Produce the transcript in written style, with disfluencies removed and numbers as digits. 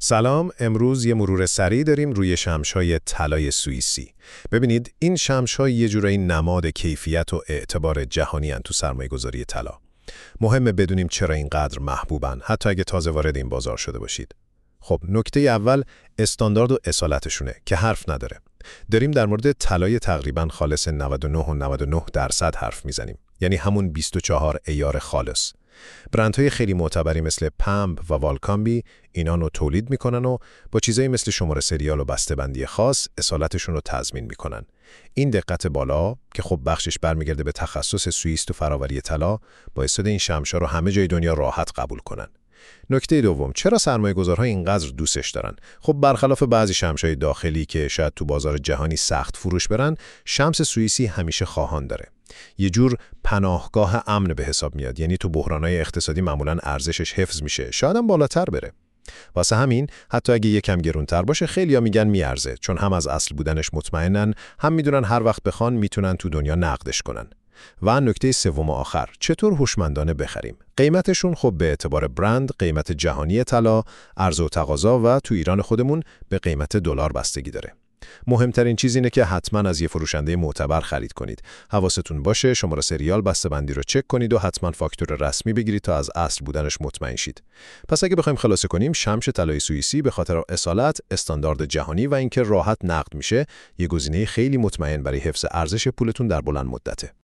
سلام، امروز یه مرور سریع داریم روی شمش‌های طلای سوئیسی. ببینید این شمش‌ها یه جورایی نماد کیفیت و اعتبار جهانی ان تو سرمایه‌گذاری طلا. مهمه بدونیم چرا اینقدر محبوبن، حتی اگه تازه وارد این بازار شده باشید. خب نکته اول استاندارد و اصالتشونه که حرف نداره. داریم در مورد طلای تقریباً خالص 99.99% حرف میزنیم. یعنی همون 24 ایار خالص. برندهای خیلی معتبری مثل پمب و والکامبی اینان رو تولید میکنن و با چیزایی مثل شماره سریال و بسته‌بندی خاص اصالتشون رو تضمین میکنن. این دقت بالا که خب بخشش برمیگرده به تخصص سوئیس تو فراوری طلا باعث شده این شمشا رو همه جای دنیا راحت قبول کنن. نکته دوم، چرا سرمایه‌گذارها اینقدر دوستش دارن؟ خب برخلاف بعضی شمشای داخلی که شاید تو بازار جهانی سخت فروش برن، شمس سوئیسی همیشه خواهان داره. یه جور پناهگاه امن به حساب میاد، یعنی تو بحران‌های اقتصادی معمولاً ارزشش حفظ میشه، شاید هم بالاتر بره. واسه همین حتی اگه یکم گرونتر باشه خیلی‌ها میگن میارزه، چون هم از اصل بودنش مطمئنن، هم میدونن هر وقت بخوان میتونن تو دنیا نقدش کنن. و نکته سوم و آخر، چطور هوشمندانه بخریم؟ قیمتشون خب به اعتبار برند، قیمت جهانی طلا، عرضه و تقاضا و تو ایران خودمون به قیمت دلار بستگی داره. مهمترین چیز اینه که حتما از یه فروشنده معتبر خرید کنید. حواستون باشه شماره سریال بسته‌بندی رو چک کنید و حتما فاکتور رسمی بگیرید تا از اصل بودنش مطمئن شید. پس اگه بخوایم خلاصه کنیم، شمش طلای سوئیسی به خاطر اصالت، استاندارد جهانی و اینکه راحت نقد میشه، یه گزینه خیلی مطمئن برای حفظ ارزش پولتون در بلند مدته.